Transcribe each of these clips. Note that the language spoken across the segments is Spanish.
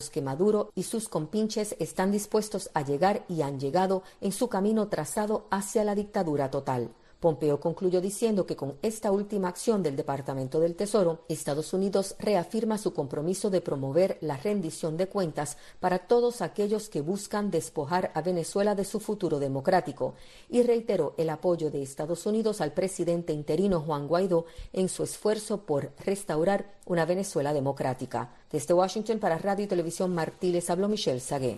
que Maduro y sus compinches están dispuestos a llegar y han llegado en su camino trazado hacia la dictadura total. Pompeo concluyó diciendo que con esta última acción del Departamento del Tesoro, Estados Unidos reafirma su compromiso de promover la rendición de cuentas para todos aquellos que buscan despojar a Venezuela de su futuro democrático y reiteró el apoyo de Estados Unidos al presidente interino Juan Guaidó en su esfuerzo por restaurar una Venezuela democrática. Desde Washington para Radio y Televisión Martí les habló Michelle Sagué.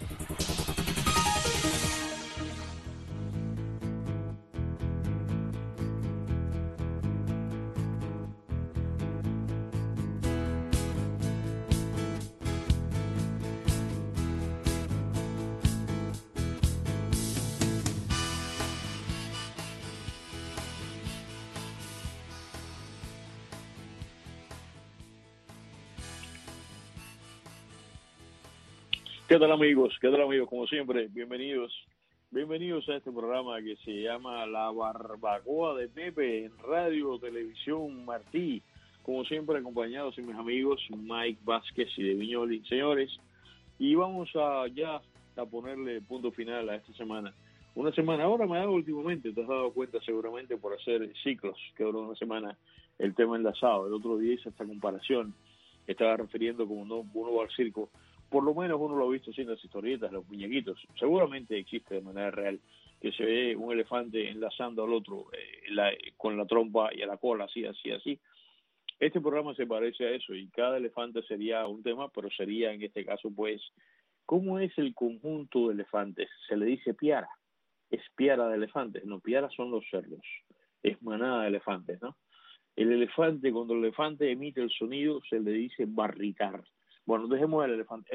¿Qué tal amigos? ¿Qué tal amigos? Como siempre, bienvenidos a este programa que se llama La Barbacoa de Pepe en Radio Televisión Martí. Como siempre, acompañados de mis amigos Mike Vázquez y de Viñoli. Señores, y vamos ya a ponerle punto final a esta semana. Una semana, ahora me hago últimamente, te has dado cuenta seguramente por hacer ciclos, que duró una semana el tema enlazado. El otro día hice esta comparación, estaba refiriendo como uno va al circo. Por lo menos uno lo ha visto haciendo las historietas, los muñequitos. Seguramente existe de manera real que se ve un elefante enlazando al otro con la trompa y a la cola, así. Este programa se parece a eso y cada elefante sería un tema, pero sería en este caso, pues, ¿cómo es el conjunto de elefantes? Se le dice piara. ¿Es piara de elefantes? No, piara son los cerdos. Es manada de elefantes, ¿no? El elefante, cuando el elefante emite el sonido, se le dice barricar. Bueno, dejemos el elefante.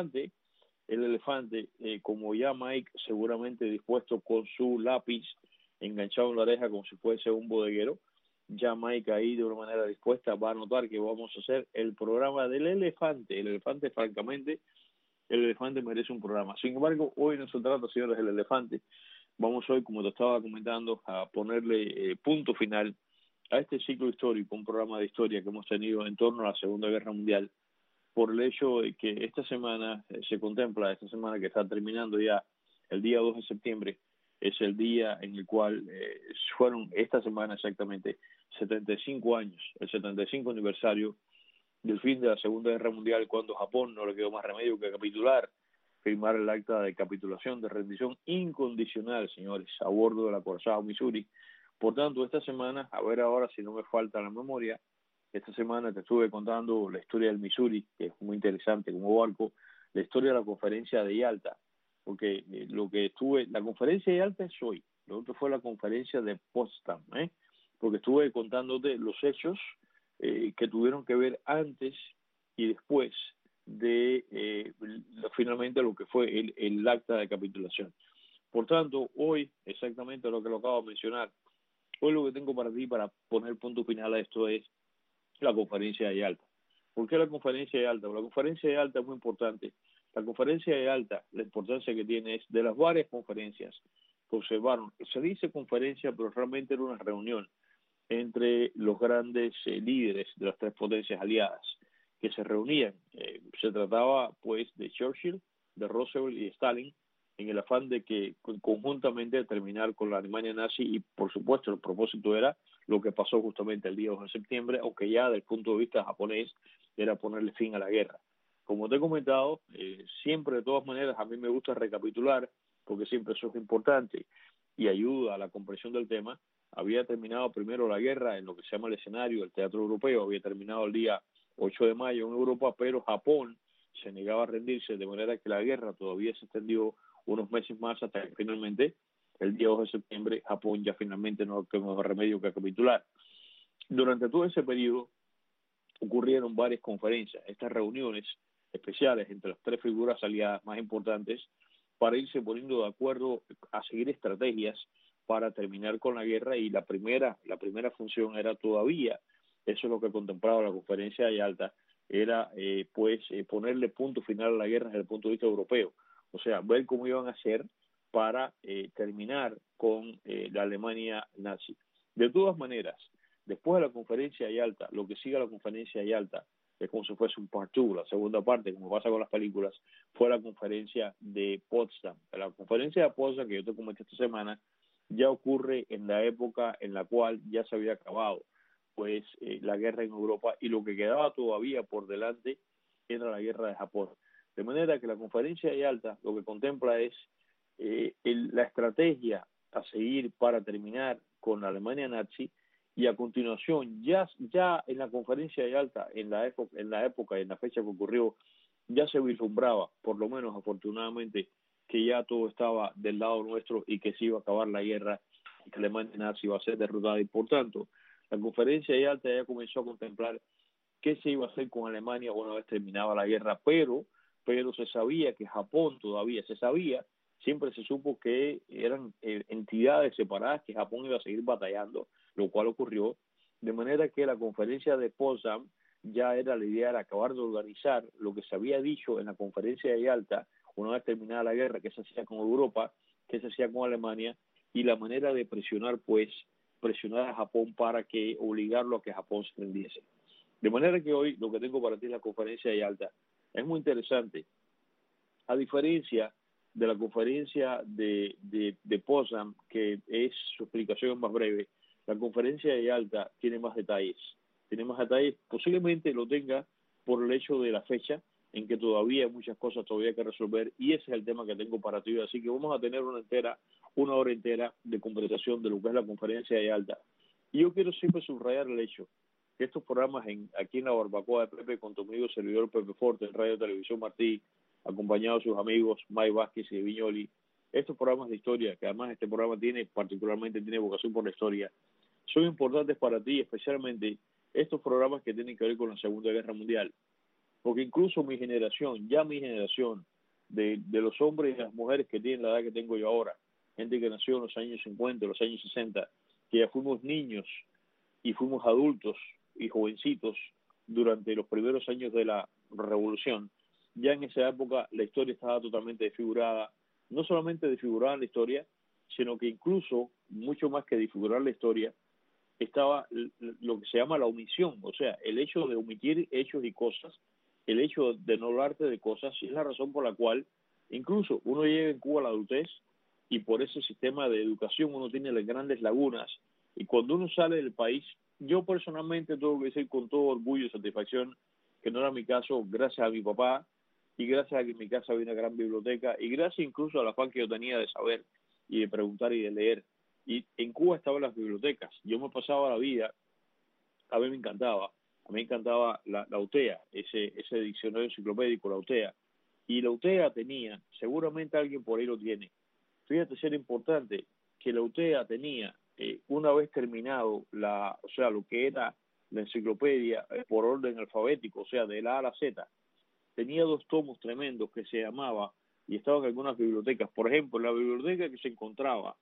El elefante, como ya Mike seguramente dispuesto con su lápiz enganchado en la oreja como si fuese un bodeguero, ya Mike ahí de una manera dispuesta va a notar que vamos a hacer el programa del elefante. El elefante, francamente, el elefante merece un programa. Sin embargo, hoy no se trata, señores, del elefante. Vamos hoy, como te estaba comentando, a ponerle punto final a este ciclo histórico, un programa de historia que hemos tenido en torno a la Segunda Guerra Mundial, por el hecho de que esta semana esta semana que está terminando ya, el día 2 de septiembre, es el día en el cual fueron esta semana exactamente 75 años, el 75 aniversario del fin de la Segunda Guerra Mundial, cuando Japón no le quedó más remedio que capitular, firmar el acta de capitulación, de rendición incondicional, señores, a bordo del acorazado Missouri. Por tanto, esta semana, a ver ahora si no me falta la memoria, esta semana te estuve contando la historia del Missouri, que es muy interesante como barco, la historia de la conferencia de Yalta, porque la conferencia de Yalta es hoy, lo otro fue la conferencia de Potsdam, porque estuve contándote los hechos que tuvieron que ver antes y después de finalmente lo que fue el acta de capitulación. Por tanto, hoy, exactamente lo que lo acabo de mencionar, hoy lo que tengo para ti para poner punto final a esto es la conferencia de Yalta. ¿Por qué la conferencia de Yalta? La conferencia de Yalta es muy importante. La conferencia de Yalta, la importancia que tiene es de las varias conferencias que observaron. Se dice conferencia, pero realmente era una reunión entre los grandes líderes de las tres potencias aliadas que se reunían. Se trataba, pues, de Churchill, de Roosevelt y de Stalin, en el afán de que conjuntamente terminar con la Alemania nazi y, por supuesto, el propósito era lo que pasó justamente el día 2 de septiembre, aunque ya desde el punto de vista japonés era ponerle fin a la guerra. Como te he comentado, siempre de todas maneras a mí me gusta recapitular, porque siempre eso es importante y ayuda a la comprensión del tema. Había terminado primero la guerra en lo que se llama el escenario, el teatro europeo, había terminado el día 8 de mayo en Europa, pero Japón se negaba a rendirse, de manera que la guerra todavía se extendió unos meses más hasta que finalmente el día 2 de septiembre Japón ya finalmente no tuvo más remedio que capitular. Durante todo ese periodo ocurrieron varias conferencias, estas reuniones especiales entre las tres figuras aliadas más importantes para irse poniendo de acuerdo a seguir estrategias para terminar con la guerra, y la primera función era todavía, eso es lo que contemplaba la conferencia de Yalta, era ponerle punto final a la guerra desde el punto de vista europeo, o sea, ver cómo iban a hacer para terminar con la Alemania nazi. De todas maneras, después de la conferencia de Yalta, lo que sigue a la conferencia de Yalta es como si fuese un part 2, la segunda parte, como pasa con las películas, fue la conferencia de Potsdam. La conferencia de Potsdam, que yo te comenté esta semana, ya ocurre en la época en la cual ya se había acabado pues la guerra en Europa, y lo que quedaba todavía por delante era la guerra de Japón. De manera que la conferencia de Yalta lo que contempla es la estrategia a seguir para terminar con la Alemania nazi, y a continuación, ya en la conferencia de Yalta, en la época y en la fecha que ocurrió, ya se vislumbraba, por lo menos afortunadamente, que ya todo estaba del lado nuestro y que se iba a acabar la guerra y que la Alemania nazi iba a ser derrotada. Y por tanto, la conferencia de Yalta ya comenzó a contemplar qué se iba a hacer con Alemania una vez terminaba la guerra, pero se sabía que Japón todavía se sabía, siempre se supo que eran entidades separadas, que Japón iba a seguir batallando, lo cual ocurrió, de manera que la conferencia de Potsdam ya era la idea de acabar de organizar lo que se había dicho en la conferencia de Yalta, una vez terminada la guerra, que se hacía con Europa, que se hacía con Alemania, y la manera de presionar a Japón para que obligarlo a que Japón se rindiese. De manera que hoy lo que tengo para ti es la conferencia de Yalta. Es muy interesante. A diferencia de la conferencia de Potsdam, que es su explicación más breve, la conferencia de Yalta tiene más detalles. Tiene más detalles, posiblemente lo tenga por el hecho de la fecha, en que todavía hay muchas cosas todavía que resolver, y ese es el tema que tengo para ti. Así que vamos a tener una hora entera de conversación de lo que es la conferencia de Yalta. Y yo quiero siempre subrayar el hecho que estos programas aquí en la barbacoa de Pepe, con tu amigo servidor Pepe Forte, en Radio Televisión Martí, acompañado de sus amigos Mike Vázquez y Viñoli, estos programas de historia, que además este programa particularmente tiene vocación por la historia, son importantes para ti, especialmente estos programas que tienen que ver con la Segunda Guerra Mundial. Porque incluso mi generación de los hombres y las mujeres que tienen la edad que tengo yo ahora, gente que nació en los años 50, los años 60, que ya fuimos niños y fuimos adultos y jovencitos durante los primeros años de la Revolución, ya en esa época la historia estaba totalmente desfigurada, no solamente desfigurada en la historia, sino que incluso, mucho más que desfigurar la historia, estaba lo que se llama la omisión, o sea, el hecho de omitir hechos y cosas, el hecho de no hablarte de cosas, y es la razón por la cual incluso uno llega en Cuba a la adultez, y por ese sistema de educación uno tiene las grandes lagunas, y cuando uno sale del país, yo personalmente tengo que decir con todo orgullo y satisfacción que no era mi caso, gracias a mi papá, y gracias a que en mi casa había una gran biblioteca, y gracias incluso al afán que yo tenía de saber y de preguntar y de leer. Y en Cuba estaban las bibliotecas. Yo me pasaba la vida, a mí me encantaba la UTEA, ese diccionario enciclopédico, la UTEA. Y la UTEA tenía, seguramente alguien por ahí lo tiene, fíjate si era importante, que la UTEA tenía, una vez terminado lo que era la enciclopedia por orden alfabético, o sea, de la A a la Z, tenía 2 tomos tremendos que se llamaba, y estaban en algunas bibliotecas. Por ejemplo, la biblioteca que se encontraba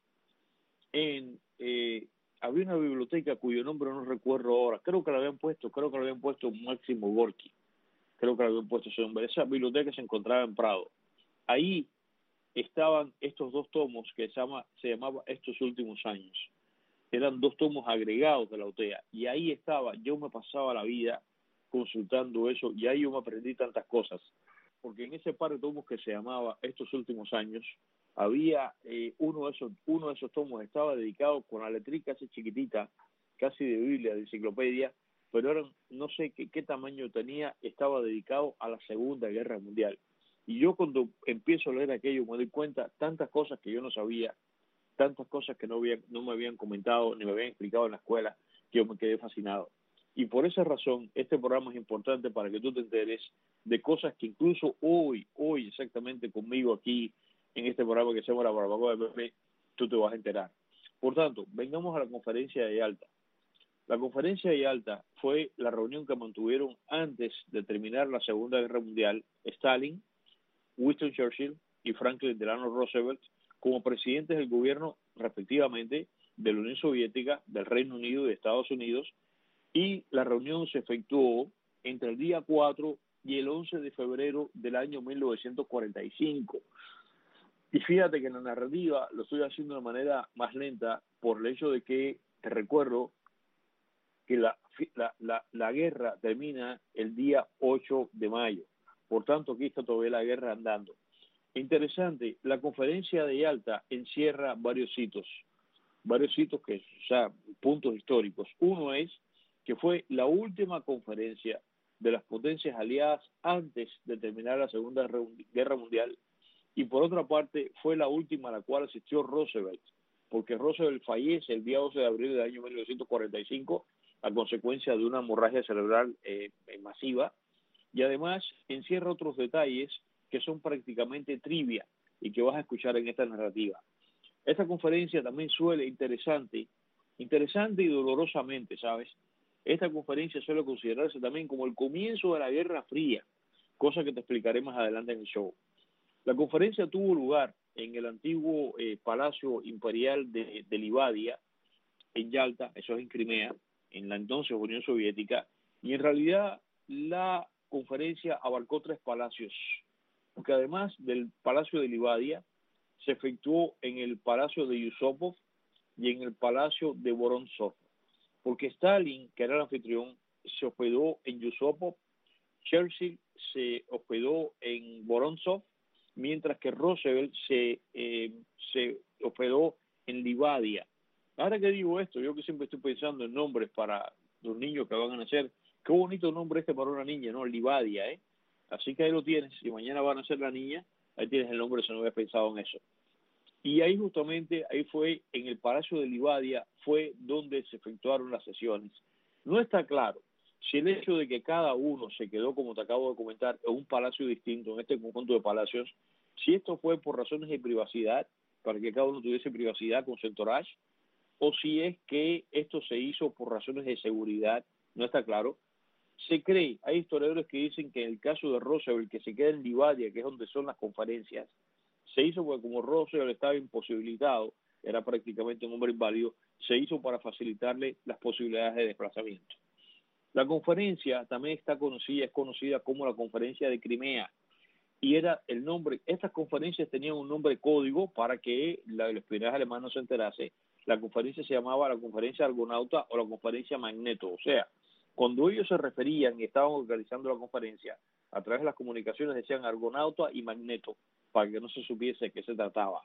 había una biblioteca cuyo nombre no recuerdo ahora, creo que lo habían puesto Máximo Gorki, creo que lo habían puesto ese nombre. Esa biblioteca se encontraba en Prado. Ahí estaban estos 2 tomos que se llamaba Estos Últimos Años. Eran 2 tomos agregados de la UTEA, y ahí estaba, yo me pasaba la vida consultando eso, y ahí yo me aprendí tantas cosas, porque en ese par de tomos que se llamaba Estos Últimos Años, había uno de esos tomos estaba dedicado con la letrica así chiquitita, casi de Biblia, de enciclopedia, pero eran, no sé qué tamaño tenía, estaba dedicado a la Segunda Guerra Mundial. Y yo cuando empiezo a leer aquello me doy cuenta tantas cosas que yo no sabía, tantas cosas que no me habían comentado ni me habían explicado en la escuela, que yo me quedé fascinado. Y por esa razón, este programa es importante para que tú te enteres de cosas que incluso hoy exactamente conmigo aquí, en este programa que se llama La Barbacoa de Pepe, tú te vas a enterar. Por tanto, vengamos a la conferencia de Yalta. La conferencia de Yalta fue la reunión que mantuvieron antes de terminar la Segunda Guerra Mundial Stalin, Winston Churchill y Franklin Delano Roosevelt como presidentes del gobierno, respectivamente, de la Unión Soviética, del Reino Unido y de Estados Unidos, y la reunión se efectuó entre el día 4 y el 11 de febrero del año 1945. Y fíjate que en la narrativa lo estoy haciendo de manera más lenta por el hecho de que, te recuerdo, que la guerra termina el día 8 de mayo. Por tanto, aquí está todavía la guerra andando. Interesante, la conferencia de Yalta encierra varios hitos que, o sea, puntos históricos. Uno es que fue la última conferencia de las potencias aliadas antes de terminar la Segunda Guerra Mundial, y por otra parte fue la última a la cual asistió Roosevelt, porque Roosevelt fallece el día 12 de abril del año 1945 a consecuencia de una hemorragia cerebral masiva, y además encierra otros detalles que son prácticamente trivia y que vas a escuchar en esta narrativa. Esta conferencia también suele, interesante y dolorosamente, ¿sabes? Esta conferencia suele considerarse también como el comienzo de la Guerra Fría, cosa que te explicaré más adelante en el show. La conferencia tuvo lugar en el antiguo Palacio Imperial de Livadia, en Yalta, eso es en Crimea, en la entonces Unión Soviética, y en realidad la conferencia abarcó 3 palacios, porque además del Palacio de Livadia, se efectuó en el Palacio de Yusupov y en el Palacio de Vorontsov, porque Stalin, que era el anfitrión, se hospedó en Yusupov, Churchill se hospedó en Vorontsov, mientras que Roosevelt se hospedó en Livadia. Ahora que digo esto, yo que siempre estoy pensando en nombres para los niños que van a nacer, qué bonito nombre este para una niña, ¿no? Livadia, ¿eh? Así que ahí lo tienes, si mañana va a nacer la niña, ahí tienes el nombre si no habías pensado en eso. Y ahí justamente, ahí fue, en el Palacio de Livadia, fue donde se efectuaron las sesiones. No está claro si el hecho de que cada uno se quedó, como te acabo de comentar, en un palacio distinto, en este conjunto de palacios, si esto fue por razones de privacidad, para que cada uno tuviese privacidad con su entourage, o si es que esto se hizo por razones de seguridad, no está claro. Se cree, hay historiadores que dicen que en el caso de Roosevelt, que se queda en Livadia, que es donde son las conferencias, se hizo porque como Roosevelt estaba imposibilitado, era prácticamente un hombre inválido, se hizo para facilitarle las posibilidades de desplazamiento. La conferencia también es conocida como la Conferencia de Crimea, y era el nombre, estas conferencias tenían un nombre código para que el espionaje alemán no se enterase. La conferencia se llamaba la Conferencia Argonauta o la Conferencia Magneto, o sea, cuando ellos se referían y estaban organizando la conferencia, a través de las comunicaciones decían Argonauta y Magneto, para que no se supiese de qué se trataba.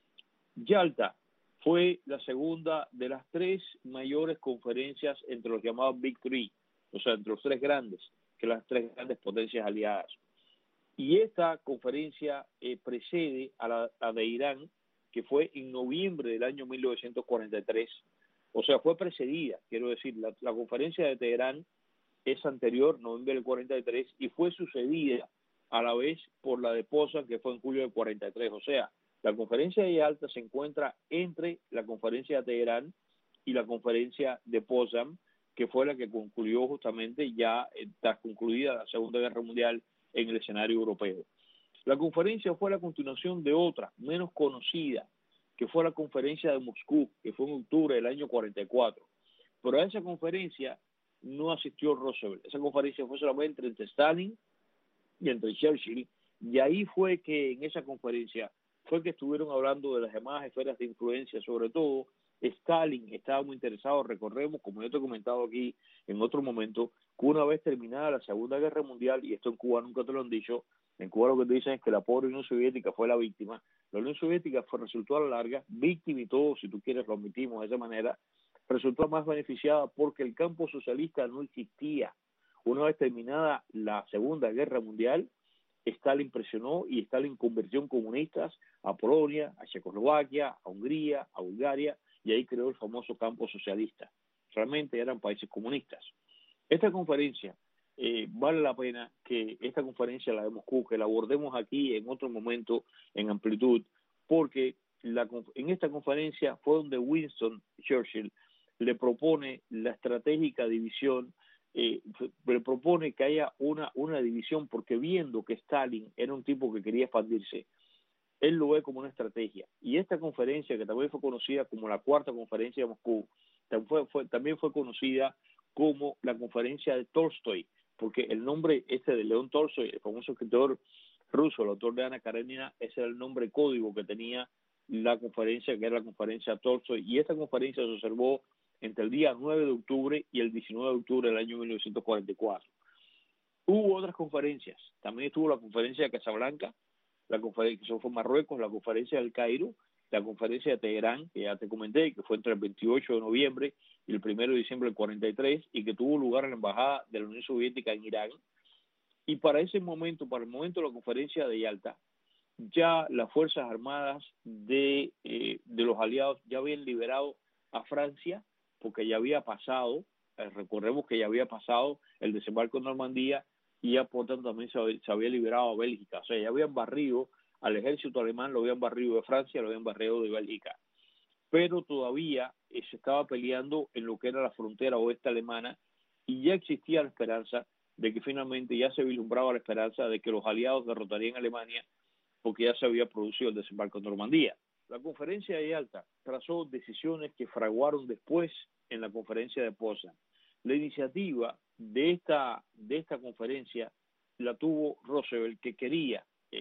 Yalta fue la segunda de las 3 mayores conferencias entre los llamados Big Three, o sea, entre los 3 grandes, que las 3 grandes potencias aliadas. Y esta conferencia precede a la de Irán, que fue en noviembre del año 1943. O sea, fue precedida, quiero decir, la conferencia de Teherán es anterior, noviembre del 43, y fue sucedida a la vez por la de Potsdam, que fue en julio del 43. O sea, la conferencia de Yalta se encuentra entre la conferencia de Teherán y la conferencia de Potsdam, que fue la que concluyó justamente ya tras concluida la Segunda Guerra Mundial en el escenario europeo. La conferencia fue la continuación de otra, menos conocida, que fue la conferencia de Moscú, que fue en octubre del año 44. Pero a esa conferencia no asistió Roosevelt. Esa conferencia fue solamente entre Stalin y entre Churchill, y ahí fue que en esa conferencia fue que estuvieron hablando de las demás esferas de influencia, sobre todo Stalin estaba muy interesado. Recordemos, como yo te he comentado aquí en otro momento, que una vez terminada la Segunda Guerra Mundial, y esto en Cuba nunca te lo han dicho, en Cuba lo que te dicen es que la pobre Unión Soviética fue la víctima. La Unión Soviética resultó a la larga víctima, y todo, si tú quieres, lo admitimos de esa manera, resultó más beneficiada porque el campo socialista no existía. Una vez terminada la Segunda Guerra Mundial, Stalin presionó y Stalin convirtió en comunistas a Polonia, a Checoslovaquia, a Hungría, a Bulgaria, y ahí creó el famoso campo socialista. Realmente eran países comunistas. Esta conferencia, vale la pena que esta conferencia, la de Moscú, que la abordemos aquí en otro momento en amplitud, porque en esta conferencia fue donde Winston Churchill le propone la estratégica división, le propone que haya una división, porque viendo que Stalin era un tipo que quería expandirse, él lo ve como una estrategia. Y esta conferencia, que también fue conocida como la Cuarta Conferencia de Moscú, también fue conocida como la conferencia de Tolstoy, porque el nombre de León Tolstoy, el famoso escritor ruso, el autor de Ana Karenina, ese era el nombre código que tenía la conferencia, que era la conferencia Tolstoy, y esta conferencia se observó entre el día 9 de octubre y el 19 de octubre del año 1944. Hubo otras conferencias, también estuvo la conferencia de Casablanca, la conferencia que fue en Marruecos, la conferencia del Cairo, la conferencia de Teherán, que ya te comenté, que fue entre el 28 de noviembre y el 1 de diciembre del 43, y que tuvo lugar en la Embajada de la Unión Soviética en Irán. Y para ese momento, para el momento de la conferencia de Yalta, ya las Fuerzas Armadas de los aliados ya habían liberado a Francia, porque ya había pasado, recordemos que ya había pasado el desembarco en Normandía, y ya por tanto también se había liberado a Bélgica. O sea, ya habían barrido al ejército alemán, lo habían barrido de Francia, lo habían barrido de Bélgica. Pero todavía se estaba peleando en lo que era la frontera oeste alemana, y ya existía la esperanza de que finalmente ya se vislumbraba la esperanza de que los aliados derrotarían a Alemania, porque ya se había producido el desembarco en Normandía. La conferencia de Yalta trazó decisiones que fraguaron después en la conferencia de Potsdam. La iniciativa de esta conferencia la tuvo Roosevelt, que quería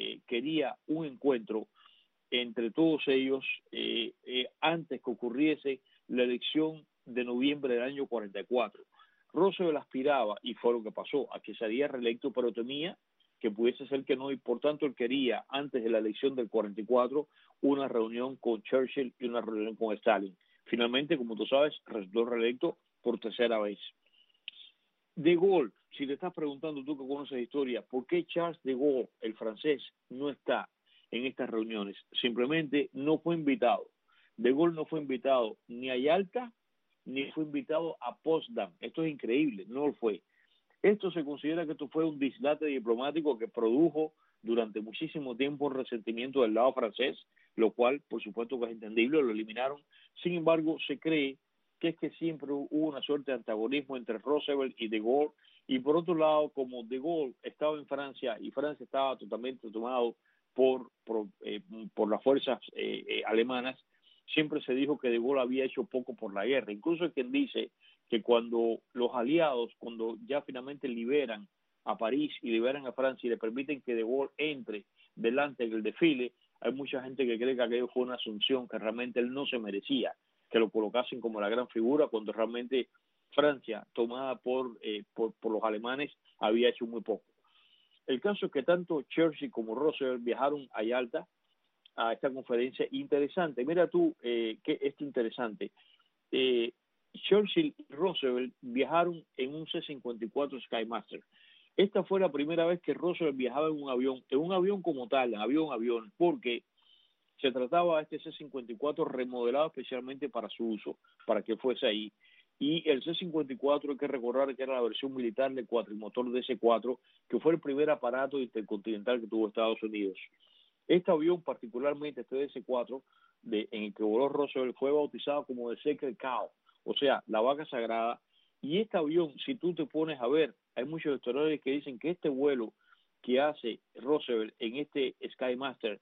un encuentro entre todos ellos antes que ocurriese la elección de noviembre del año 44. Roosevelt aspiraba, y fue lo que pasó, a que sería reelecto, pero temía que pudiese ser que no, y por tanto él quería, antes de la elección del 44, una reunión con Churchill y una reunión con Stalin. Finalmente, como tú sabes, resultó reelecto por tercera vez. De Gaulle, si te estás preguntando tú que conoces historia, ¿por qué Charles de Gaulle, el francés, no está en estas reuniones? Simplemente no fue invitado. De Gaulle no fue invitado ni a Yalta, ni fue invitado a Potsdam. Esto es increíble, no lo fue. Esto se considera que esto fue un dislate diplomático que produjo durante muchísimo tiempo un resentimiento del lado francés, lo cual, por supuesto que es entendible, lo eliminaron. Sin embargo, se cree que es que siempre hubo una suerte de antagonismo entre Roosevelt y de Gaulle, y por otro lado, como de Gaulle estaba en Francia y Francia estaba totalmente tomado por las fuerzas alemanas, siempre se dijo que de Gaulle había hecho poco por la guerra. Incluso hay quien dice que cuando los aliados, cuando ya finalmente liberan a París y liberan a Francia y le permiten que de Gaulle entre delante del desfile, hay mucha gente que cree que aquello fue una asunción, que realmente él no se merecía que lo colocasen como la gran figura, cuando realmente Francia, tomada por los alemanes, había hecho muy poco. El caso es que tanto Churchill como Roosevelt viajaron a Yalta, a esta conferencia interesante. Mira tú que esto interesante. Churchill y Roosevelt viajaron en un C-54 Skymaster. Esta fue la primera vez que Roosevelt viajaba en un avión como tal, avión, porque se trataba de este C-54 remodelado especialmente para su uso, para que fuese ahí. Y el C-54, hay que recordar que era la versión militar del cuatrimotor DC-4, que fue el primer aparato intercontinental que tuvo Estados Unidos. Este avión, particularmente este DC-4, en el que voló Roosevelt, fue bautizado como The Sacred Cow, o sea, la vaca sagrada. Y este avión, si tú te pones a ver, hay muchos historiadores que dicen que este vuelo que hace Roosevelt en este Skymaster,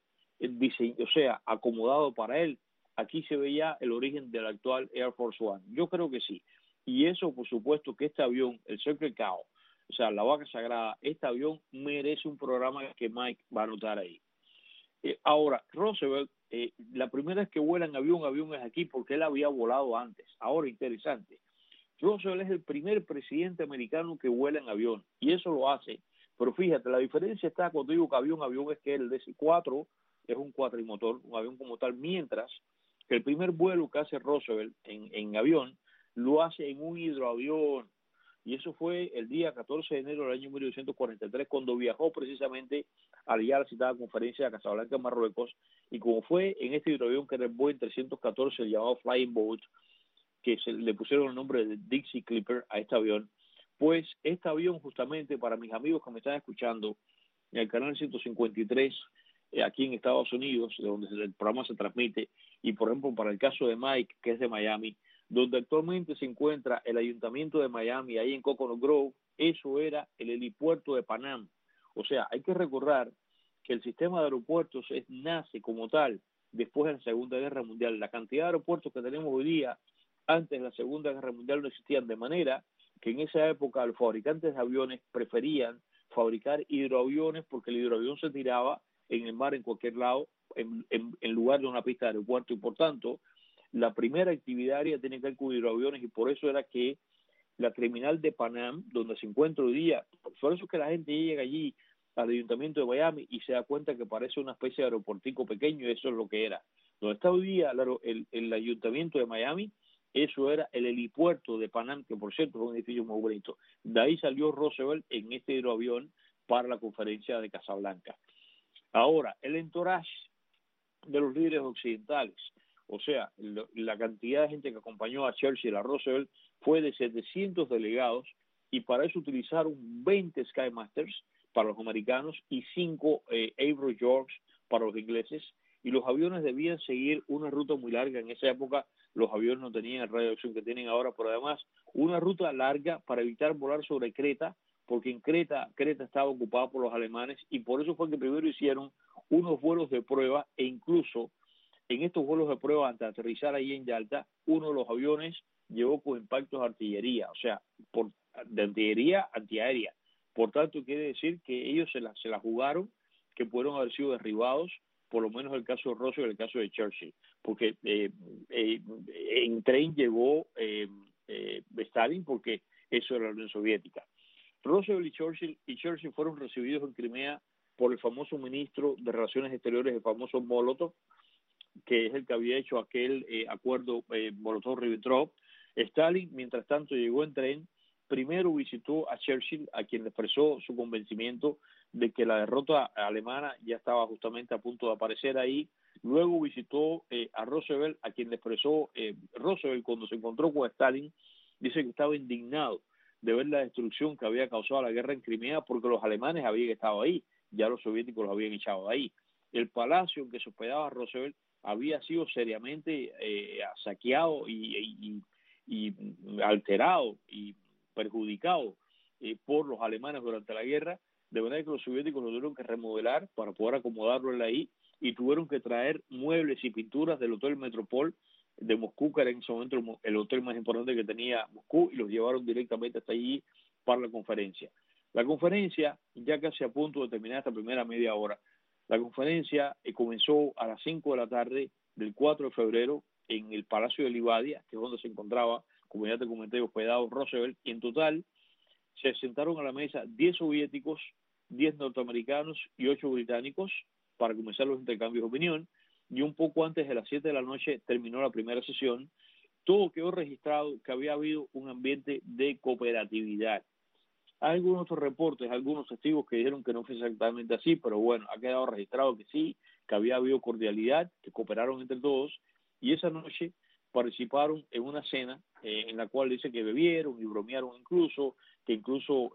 o sea, acomodado para él, aquí se veía el origen del actual Air Force One. Yo creo que sí. Y eso, por supuesto, que este avión, el Sacred Cow, o sea, la vaca sagrada, este avión merece un programa que Mike va a anotar ahí. Ahora, Roosevelt, la primera vez que vuela en avión es aquí, porque él había volado antes. Ahora, interesante, Roosevelt es el primer presidente americano que vuela en avión, y eso lo hace. Pero fíjate, la diferencia está cuando digo que avión es que el DC-4 es un cuatrimotor, un avión como tal, mientras que el primer vuelo que hace Roosevelt en avión lo hace en un hidroavión. Y eso fue el día 14 de enero del año 1943, cuando viajó precisamente a la citada conferencia de Casablanca, en Marruecos, y como fue en este hidroavión, que era el Boeing 314, el llamado Flying Boat, que le pusieron el nombre de Dixie Clipper a este avión, pues este avión, justamente para mis amigos que me están escuchando en el canal 153, aquí en Estados Unidos, de donde el programa se transmite, y por ejemplo para el caso de Mike, que es de Miami, donde actualmente se encuentra el Ayuntamiento de Miami, ahí en Coconut Grove, eso era el helipuerto de Panam. O sea, hay que recordar que el sistema de aeropuertos nace como tal después de la Segunda Guerra Mundial. La cantidad de aeropuertos que tenemos hoy día, antes de la Segunda Guerra Mundial, no existían, de manera que en esa época los fabricantes de aviones preferían fabricar hidroaviones, porque el hidroavión se tiraba en el mar en cualquier lado, en lugar de una pista de aeropuerto, y por tanto la primera actividad aérea tiene que ver con hidroaviones, y por eso era que la terminal de Panam, donde se encuentra hoy día, por eso es que la gente llega allí al ayuntamiento de Miami y se da cuenta que parece una especie de aeroportico pequeño, y eso es lo que era. Donde está hoy día el ayuntamiento de Miami, eso era el helipuerto de Panam, que por cierto es un edificio muy bonito. De ahí salió Roosevelt en este hidroavión para la conferencia de Casablanca. Ahora, el entourage de los líderes occidentales, o sea, la cantidad de gente que acompañó a Churchill, a Roosevelt, fue de 700 delegados, y para eso utilizaron 20 Skymasters para los americanos y 5 Avro Yorks para los ingleses, y los aviones debían seguir una ruta muy larga. En esa época los aviones no tenían el radio de acción que tienen ahora, pero además una ruta larga para evitar volar sobre Creta, porque en Creta estaba ocupada por los alemanes, y por eso fue que primero hicieron unos vuelos de prueba, e incluso en estos vuelos de prueba, antes de aterrizar ahí en Yalta, uno de los aviones llegó con impactos de artillería, o sea, de artillería antiaérea. Por tanto, quiere decir que ellos se la jugaron, que pudieron haber sido derribados, por lo menos el caso de Roosevelt y el caso de Churchill, porque en tren llegó Stalin, porque eso era la Unión Soviética. Roosevelt y Churchill fueron recibidos en Crimea por el famoso ministro de Relaciones Exteriores, el famoso Molotov, que es el que había hecho aquel acuerdo Molotov-Ribbentrop. Stalin, mientras tanto, llegó en tren. Primero visitó a Churchill, a quien le expresó su convencimiento de que la derrota alemana ya estaba justamente a punto de aparecer ahí. Luego visitó a Roosevelt, a quien le expresó Roosevelt, cuando se encontró con Stalin, dice que estaba indignado de ver la destrucción que había causado la guerra en Crimea, porque los alemanes habían estado ahí, ya los soviéticos los habían echado de ahí. El palacio en que se hospedaba Roosevelt había sido seriamente saqueado y alterado y perjudicado por los alemanes durante la guerra, de manera que los soviéticos lo tuvieron que remodelar para poder acomodarlo ahí, y tuvieron que traer muebles y pinturas del Hotel Metropol de Moscú, que era en ese momento el hotel más importante que tenía Moscú, y los llevaron directamente hasta allí para la conferencia. La conferencia, ya casi a punto de terminar esta primera media hora, la conferencia comenzó a las 5 de la tarde del 4 de febrero en el Palacio de Livadia, que es donde se encontraba, como ya te comenté, hospedado Roosevelt, y en total se sentaron a la mesa 10 soviéticos, 10 norteamericanos y 8 británicos para comenzar los intercambios de opinión, y un poco antes de las 7 de la noche terminó la primera sesión. Todo quedó registrado que había habido un ambiente de cooperatividad. Hay algunos otros reportes, algunos testigos que dijeron que no fue exactamente así, pero bueno, ha quedado registrado que sí, que había habido cordialidad, que cooperaron entre todos, y esa noche participaron en una cena en la cual dice que bebieron y bromearon incluso, que incluso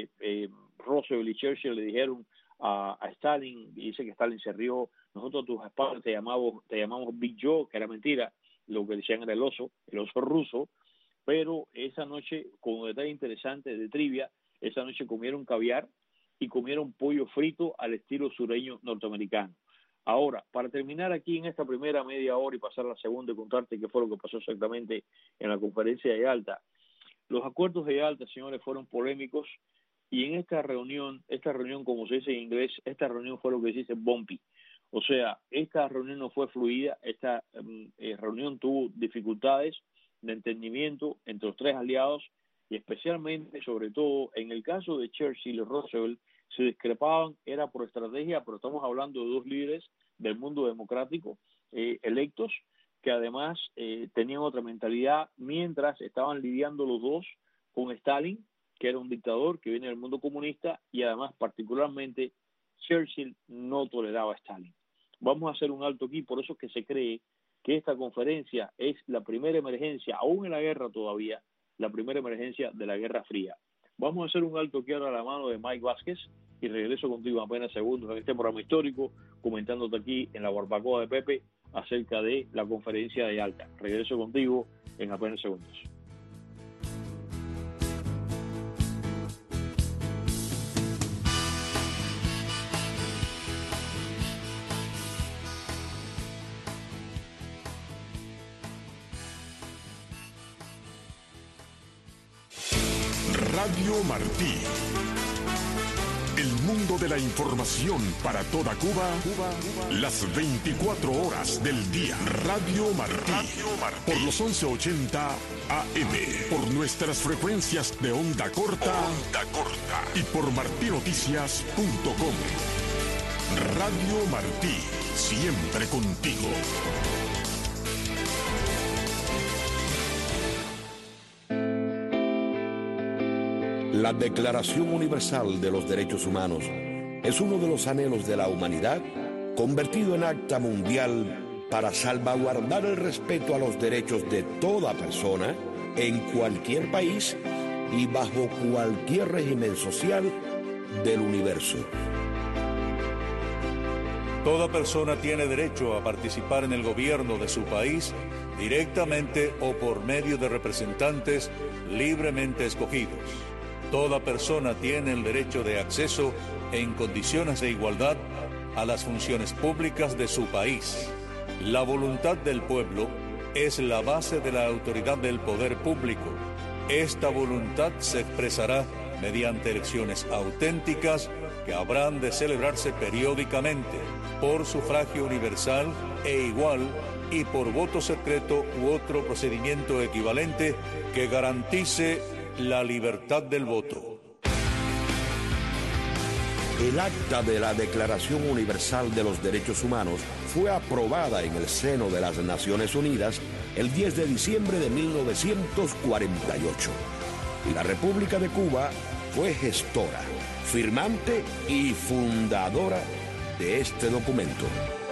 Roosevelt y Churchill le dijeron a Stalin, y dice que Stalin se rió: nosotros a tus espaldas te llamamos Big Joe, que era mentira, lo que decían era el oso ruso. Pero esa noche, con un detalle interesante de trivia, esa noche comieron caviar y comieron pollo frito al estilo sureño norteamericano. Ahora, para terminar aquí en esta primera media hora y pasar a la segunda y contarte qué fue lo que pasó exactamente en la conferencia de Yalta, los acuerdos de Yalta, señores, fueron polémicos, y en esta reunión, como se dice en inglés, esta reunión fue lo que se dice bumpy. O sea, esta reunión no fue fluida, esta reunión tuvo dificultades de entendimiento entre los tres aliados, y especialmente, sobre todo, en el caso de Churchill y Roosevelt, se discrepaban, era por estrategia, pero estamos hablando de dos líderes del mundo democrático electos, que además tenían otra mentalidad, mientras estaban lidiando los dos con Stalin, que era un dictador que viene del mundo comunista, y además particularmente Churchill no toleraba a Stalin. Vamos a hacer un alto aquí, por eso es que se cree que esta conferencia es la primera emergencia, aún en la guerra todavía, la primera emergencia de la Guerra Fría. Vamos a hacer un alto aquí ahora a la mano de Mike Vázquez, y regreso contigo en apenas segundos en este programa histórico, comentándote aquí en la barbacoa de Pepe acerca de la conferencia de Yalta. Regreso contigo en apenas segundos. Radio Martí, El mundo de la información para toda Cuba, las 24 horas del día. Radio Martí, por los 1180 AM, por nuestras frecuencias de onda corta, y por martinoticias.com. Radio Martí, siempre contigo. La Declaración Universal de los Derechos Humanos es uno de los anhelos de la humanidad convertido en acta mundial para salvaguardar el respeto a los derechos de toda persona en cualquier país y bajo cualquier régimen social del universo. Toda persona tiene derecho a participar en el gobierno de su país directamente o por medio de representantes libremente escogidos. Toda persona tiene el derecho de acceso en condiciones de igualdad a las funciones públicas de su país. La voluntad del pueblo es la base de la autoridad del poder público. Esta voluntad se expresará mediante elecciones auténticas que habrán de celebrarse periódicamente por sufragio universal e igual y por voto secreto u otro procedimiento equivalente que garantice la libertad del voto. El acta de la Declaración Universal de los Derechos Humanos fue aprobada en el seno de las Naciones Unidas el 10 de diciembre de 1948. Y la República de Cuba fue gestora, firmante y fundadora de este documento.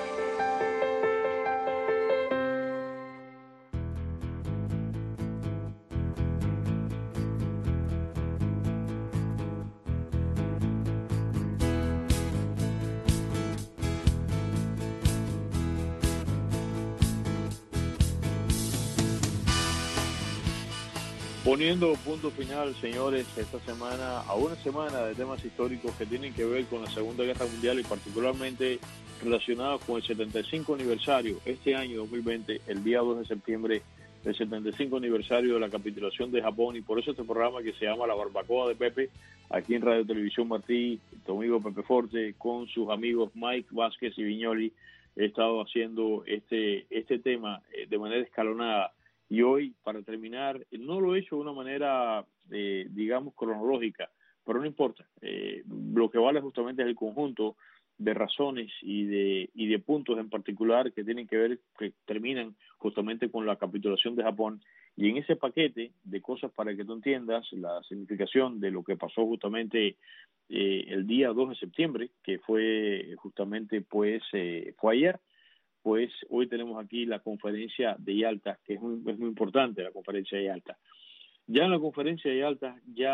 Poniendo punto final, señores, esta semana, a una semana de temas históricos que tienen que ver con la Segunda Guerra Mundial y particularmente relacionados con el 75 aniversario, este año 2020, el día 2 de septiembre, el 75 aniversario de la capitulación de Japón, y por eso este programa que se llama La Barbacoa de Pepe, aquí en Radio Televisión Martí, tu amigo Pepe Forte, con sus amigos Mike Vázquez y Viñoli, he estado haciendo este tema de manera escalonada. Y hoy, para terminar, no lo he hecho de una manera, digamos, cronológica, pero no importa. Lo que vale justamente es el conjunto de razones y de puntos en particular que tienen que ver, que terminan justamente con la capitulación de Japón. Y en ese paquete de cosas para que tú entiendas la significación de lo que pasó justamente el día 2 de septiembre, que fue justamente, pues, fue ayer. Pues hoy tenemos aquí la conferencia de Yalta, que es muy importante la conferencia de Yalta. Ya en la conferencia de Yalta,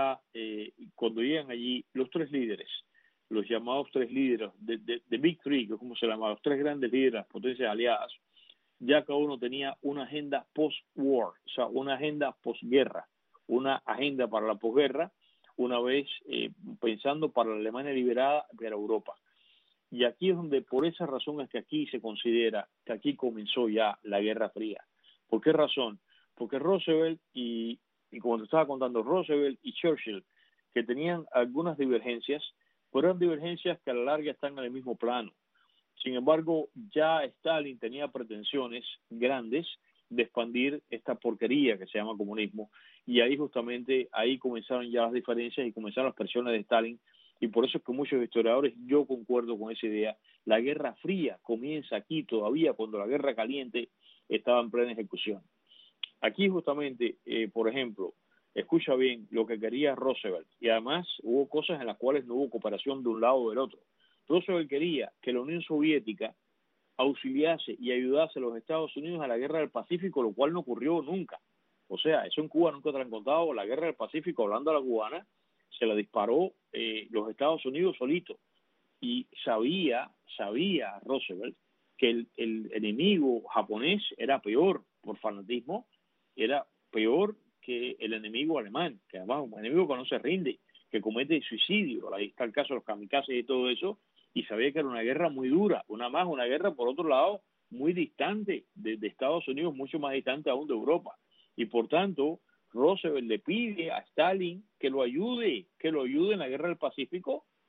cuando llegan allí los tres líderes, los llamados tres líderes, de Big Three, que es como se llama, los tres grandes líderes de las potencias aliadas, ya cada uno tenía una agenda post-war, o sea, una agenda posguerra, una agenda para la posguerra, una vez pensando para la Alemania liberada para Europa. Y aquí es donde, por esa razón es que aquí se considera que aquí comenzó ya la Guerra Fría. ¿Por qué razón? Porque Roosevelt y como te estaba contando, Roosevelt y Churchill, que tenían algunas divergencias, pero eran divergencias que a la larga están en el mismo plano. Sin embargo, ya Stalin tenía pretensiones grandes de expandir esta porquería que se llama comunismo, y ahí justamente, ahí comenzaron ya las diferencias y comenzaron las presiones de Stalin. Y por eso es que muchos historiadores, yo concuerdo con esa idea, la Guerra Fría comienza aquí todavía cuando la Guerra Caliente estaba en plena ejecución. Aquí justamente, por ejemplo, escucha bien lo que quería Roosevelt, y además hubo cosas en las cuales no hubo cooperación de un lado o del otro. Roosevelt quería que la Unión Soviética auxiliase y ayudase a los Estados Unidos a la Guerra del Pacífico, lo cual no ocurrió nunca. O sea, eso en Cuba nunca te lo han contado. La Guerra del Pacífico, hablando a la cubana, se la disparó los Estados Unidos solitos, y sabía Roosevelt que el enemigo japonés era peor por fanatismo, era peor que el enemigo alemán, que además es un enemigo que no se rinde, que comete suicidio. Ahí está el caso de los kamikazes y todo eso, y sabía que era una guerra muy dura, una guerra por otro lado muy distante de Estados Unidos, mucho más distante aún de Europa, y por tanto Roosevelt le pide a Stalin que lo ayude en la Guerra del Pacífico,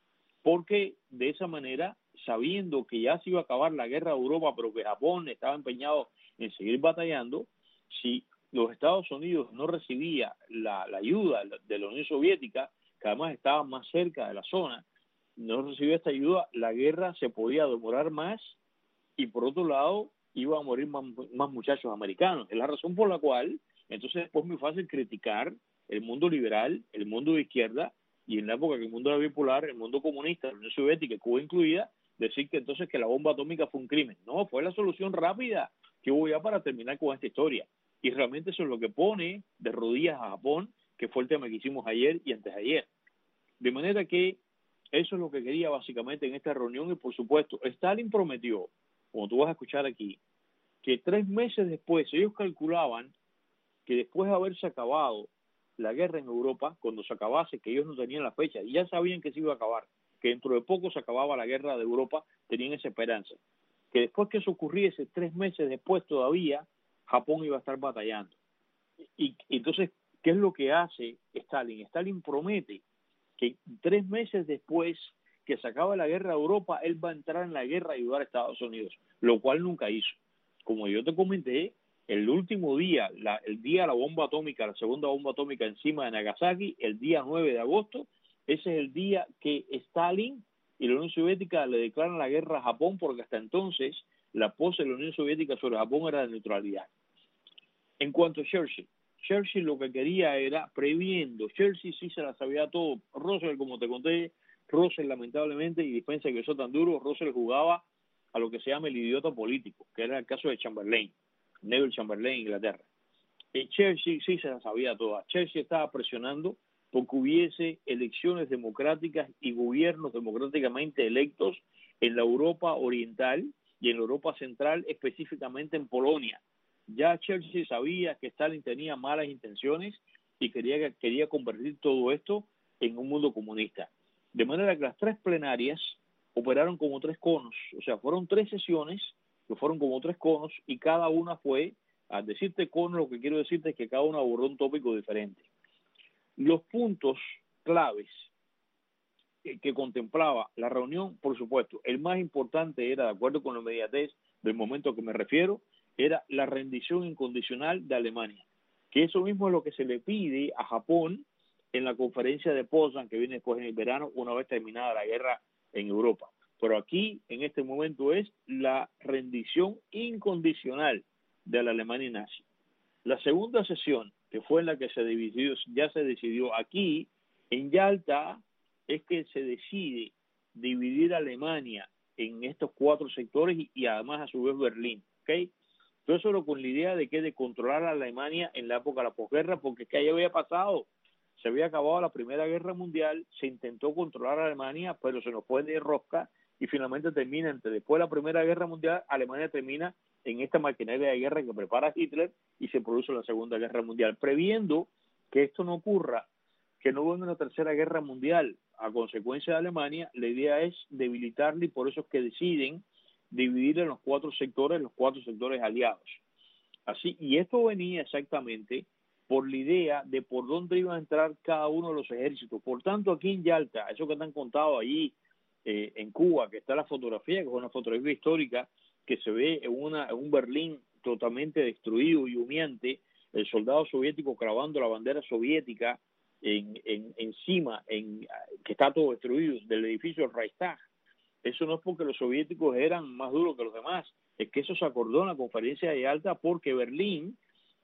porque de esa manera, sabiendo que ya se iba a acabar la guerra de Europa, pero que Japón estaba empeñado en seguir batallando, si los Estados Unidos no recibía la ayuda de la Unión Soviética, que además estaba más cerca de la zona, no recibía esta ayuda, la guerra se podía demorar más y por otro lado iban a morir más muchachos americanos. Es la razón por la cual entonces después es muy fácil criticar el mundo liberal, el mundo de izquierda, y en la época que el mundo era bipolar, el mundo comunista, la Unión Soviética, Cuba incluida, decir que entonces que la bomba atómica fue un crimen. No, fue la solución rápida que hubo ya para terminar con esta historia. Y realmente eso es lo que pone de rodillas a Japón, que fue el tema que hicimos ayer y antes de ayer. De manera que eso es lo que quería básicamente en esta reunión. Y por supuesto, Stalin prometió, como tú vas a escuchar aquí, que 3 meses después, ellos calculaban que después de haberse acabado la guerra en Europa, cuando se acabase, que ellos no tenían la fecha, y ya sabían que se iba a acabar, que dentro de poco se acababa la guerra de Europa, tenían esa esperanza, que después que eso ocurriese, 3 meses después todavía, Japón iba a estar batallando. Y entonces, ¿qué es lo que hace Stalin? Stalin promete que 3 meses después que se acabe la guerra de Europa, él va a entrar en la guerra y ayudar a Estados Unidos, lo cual nunca hizo. Como yo te comenté, el último día, el día de la bomba atómica, la segunda bomba atómica encima de Nagasaki, el día 9 de agosto, ese es el día que Stalin y la Unión Soviética le declaran la guerra a Japón, porque hasta entonces la pose de la Unión Soviética sobre Japón era de neutralidad. En cuanto a Churchill lo que quería era, previendo, Churchill sí se la sabía todo. Roosevelt, como te conté, Roosevelt lamentablemente, y dispensa que eso tan duro, Roosevelt jugaba a lo que se llama el idiota político, que era el caso de Chamberlain, Neville Chamberlain, Inglaterra. Churchill sí se la sabía toda. Churchill estaba presionando porque hubiese elecciones democráticas y gobiernos democráticamente electos en la Europa oriental y en la Europa central, específicamente en Polonia. Ya Churchill sabía que Stalin tenía malas intenciones y quería convertir todo esto en un mundo comunista. De manera que las 3 plenarias operaron como 3 conos, o sea, fueron 3 sesiones que fueron como 3 conos y cada una fue, al decirte cono, lo que quiero decirte es que cada una abordó un tópico diferente. Los puntos claves que contemplaba la reunión, por supuesto, el más importante era, de acuerdo con la inmediatez del momento a que me refiero, era la rendición incondicional de Alemania, que eso mismo es lo que se le pide a Japón en la conferencia de Potsdam, que viene después en el verano, una vez terminada la guerra en Europa. Pero aquí, en este momento, es la rendición incondicional de la Alemania nazi. La segunda sesión, que fue en la que ya se decidió aquí, en Yalta, es que se decide dividir Alemania en estos 4 sectores y además a su vez Berlín, ¿ok? Todo eso con la idea de controlar a Alemania en la época de la posguerra, porque es que ahí había pasado, se había acabado la Primera Guerra Mundial, se intentó controlar a Alemania, pero se nos fue de rosca y finalmente termina, después de la Primera Guerra Mundial, Alemania termina en esta maquinaria de guerra que prepara Hitler y se produce la Segunda Guerra Mundial. Previendo que esto no ocurra, que no venga una Tercera Guerra Mundial a consecuencia de Alemania, la idea es debilitarla y por eso es que deciden dividir en los 4 sectores aliados. Así, y esto venía exactamente por la idea de por dónde iban a entrar cada uno de los ejércitos. Por tanto, aquí en Yalta, eso que te han contado allí en Cuba, que está la fotografía, que es una fotografía histórica, que se ve en un Berlín totalmente destruido y humeante, el soldado soviético clavando la bandera soviética encima, que está todo destruido, del edificio del Reichstag. Eso no es porque los soviéticos eran más duros que los demás, es que eso se acordó en la conferencia de Yalta porque Berlín,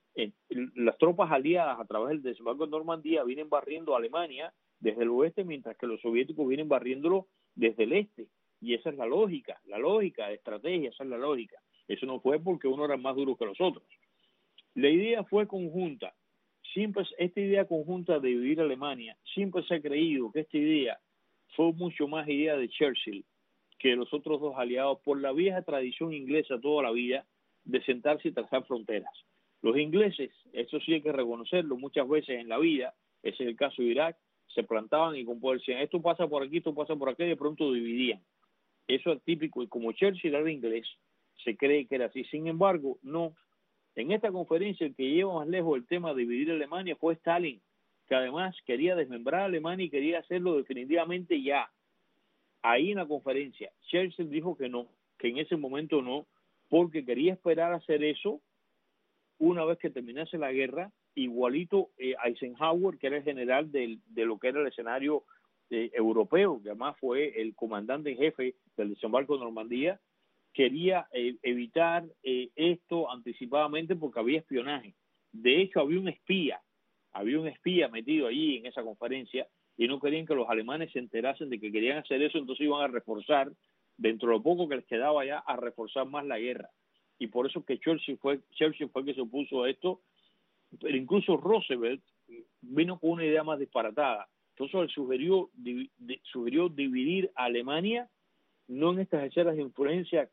las tropas aliadas a través del desembarco en Normandía vienen barriendo a Alemania desde el oeste, mientras que los soviéticos vienen barriéndolo desde el este. Y esa es la lógica de estrategia, esa es la lógica. Eso no fue porque uno era más duro que los otros. La idea fue conjunta. Siempre esta idea conjunta de dividir Alemania, siempre se ha creído que esta idea fue mucho más idea de Churchill que de los otros 2 aliados por la vieja tradición inglesa toda la vida de sentarse y trazar fronteras. Los ingleses, eso sí hay que reconocerlo, muchas veces en la vida, ese es el caso de Irak, se plantaban y con poder decían, esto pasa por aquí, esto pasa por acá, y de pronto dividían. Eso es típico, y como Churchill era inglés, se cree que era así. Sin embargo, no. En esta conferencia, el que lleva más lejos el tema de dividir Alemania fue Stalin, que además quería desmembrar a Alemania y quería hacerlo definitivamente ya. Ahí en la conferencia, Churchill dijo que no, que en ese momento no, porque quería esperar a hacer eso una vez que terminase la guerra, igualito Eisenhower, que era el general de lo que era el escenario europeo, que además fue el comandante en jefe del desembarco de Normandía, quería evitar esto anticipadamente porque había espionaje. De hecho, había un espía metido allí en esa conferencia y no querían que los alemanes se enterasen de que querían hacer eso, entonces iban a reforzar, dentro de lo poco que les quedaba ya, a reforzar más la guerra. Y por eso que Churchill fue que se opuso a esto, pero incluso Roosevelt vino con una idea más disparatada. Entonces él sugirió dividir a Alemania, no en estas esferas de influencia,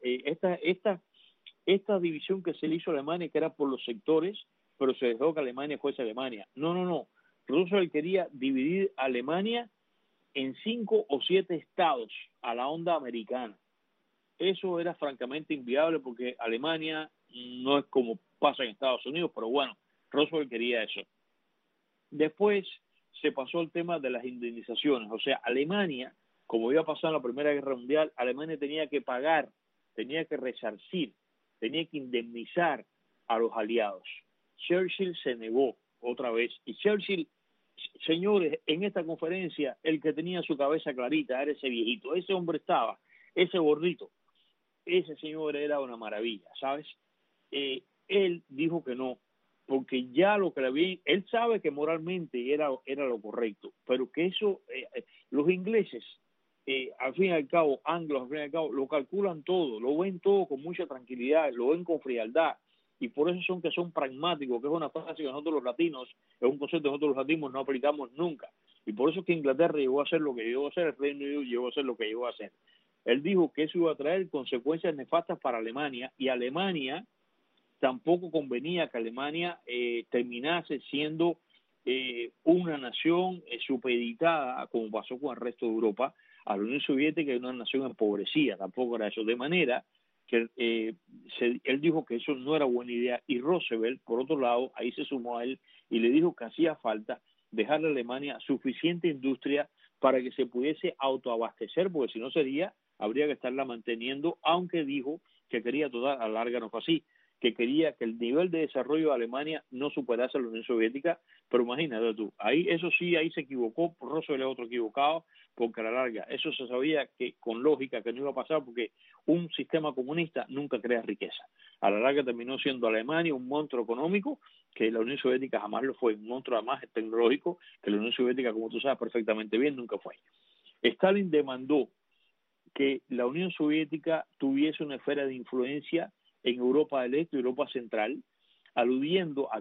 esta división que se le hizo a Alemania, que era por los sectores, pero se dejó que Alemania fuese Alemania. No. Roosevelt quería dividir a Alemania en 5 o 7 estados a la onda americana. Eso era francamente inviable porque Alemania no es como pasa en Estados Unidos, pero bueno, Roosevelt quería eso. Después se pasó el tema de las indemnizaciones, o sea, Alemania, como iba a pasar en la Primera Guerra Mundial, Alemania tenía que pagar, tenía que resarcir, tenía que indemnizar a los aliados. Churchill se negó otra vez, y Churchill, señores, en esta conferencia, el que tenía su cabeza clarita era ese viejito, ese hombre estaba, ese gordito, ese señor era una maravilla, ¿sabes? Él dijo que no, porque ya lo que le había, él sabe que moralmente era lo correcto, pero que eso, los ingleses, al fin y al cabo, anglos, al fin y al cabo, lo calculan todo, lo ven todo con mucha tranquilidad, lo ven con frialdad, y por eso son pragmáticos, que es una frase que nosotros los latinos, es un concepto que nosotros los latinos no aplicamos nunca, y por eso es que Inglaterra llegó a hacer lo que llegó a hacer, el Reino Unido llegó a hacer lo que llegó a hacer. Él dijo que eso iba a traer consecuencias nefastas para Alemania, y Alemania tampoco convenía que Alemania terminase siendo una nación supeditada, como pasó con el resto de Europa, a la Unión Soviética, y una nación empobrecida, tampoco era eso. De manera que él dijo que eso no era buena idea, y Roosevelt, por otro lado, ahí se sumó a él y le dijo que hacía falta dejarle a Alemania suficiente industria para que se pudiese autoabastecer, porque si no habría que estarla manteniendo, aunque dijo que quería toda a la larga no fue así, que quería que el nivel de desarrollo de Alemania no superase a la Unión Soviética, pero imagínate tú, ahí se equivocó, Roosevelt es otro equivocado, porque a la larga eso se sabía que con lógica que no iba a pasar, porque un sistema comunista nunca crea riqueza. A la larga terminó siendo Alemania un monstruo económico, que la Unión Soviética jamás lo fue, un monstruo además tecnológico, que la Unión Soviética, como tú sabes perfectamente bien, nunca fue. Stalin demandó que la Unión Soviética tuviese una esfera de influencia en Europa del Este y Europa Central, aludiendo,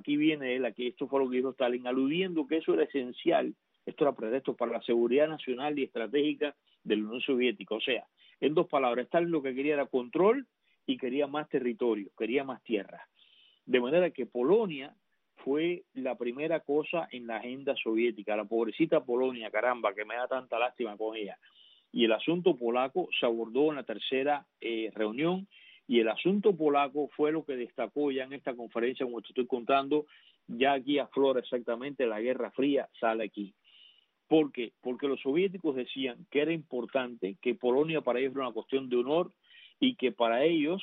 esto fue lo que dijo Stalin, aludiendo que eso era esencial, esto era pretexto para la seguridad nacional y estratégica de la Unión Soviética. O sea, en dos palabras, Stalin lo que quería era control y quería más territorio, quería más tierra. De manera que Polonia fue la primera cosa en la agenda soviética, la pobrecita Polonia, caramba, que me da tanta lástima con ella. Y el asunto polaco se abordó en la tercera reunión, y el asunto polaco fue lo que destacó ya en esta conferencia, como te estoy contando, ya aquí aflora exactamente la Guerra Fría, sale aquí. ¿Por qué? Porque los soviéticos decían que era importante, que Polonia para ellos era una cuestión de honor, y que para ellos